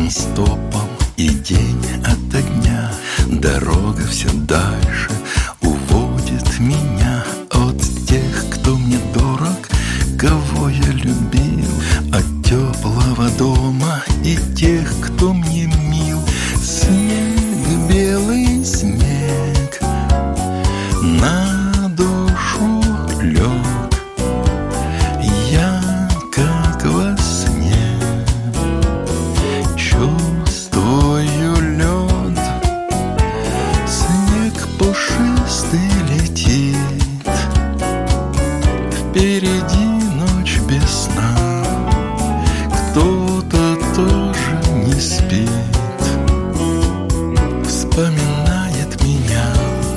автостопом, и день ото дня дорога все дальше уводит меня от тех, кто мне дорог, кого я любил, от теплого дома и тех, кто мне мил. Снег, белый снег, на душу лег, я как во сне чувствую лед. Снег пушистый летит, впереди ночь без сна, кто-то тоже не спит, вспоминает меня.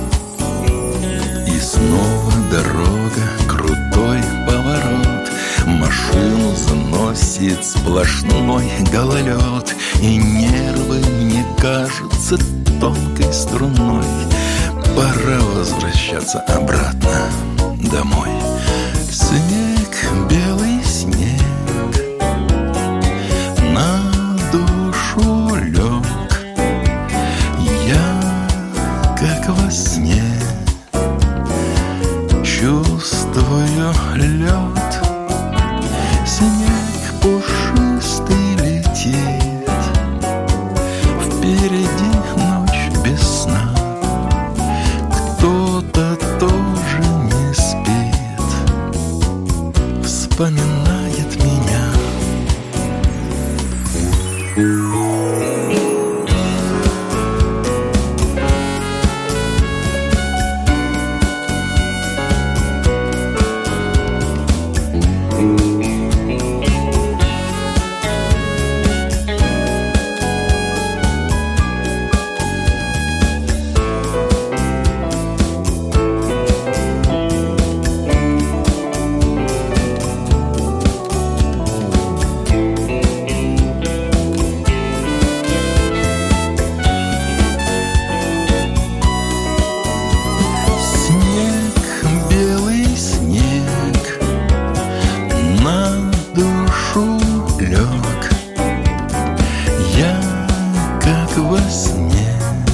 И снова дорога, крутой поворот, машину заносит сплошной гололед, и нервы мне кажутся тонкой струной. Пора возвращаться обратно домой. Снег, белый снег, на душу лег, я как во сне чувствую лед. Снег пушистый летит, впереди ночь без сна, кто-то тоже не спит, вспоминает меня. Лег, я как во сне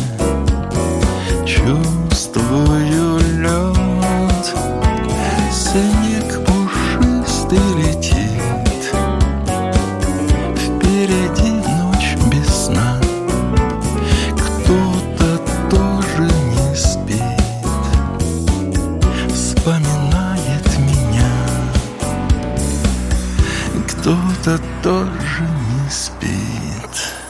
чувствую лед. Снег пушистый летит, впереди ночь без сна, кто-то тоже не спит, вспоминает меня. Кто-то тоже не спит.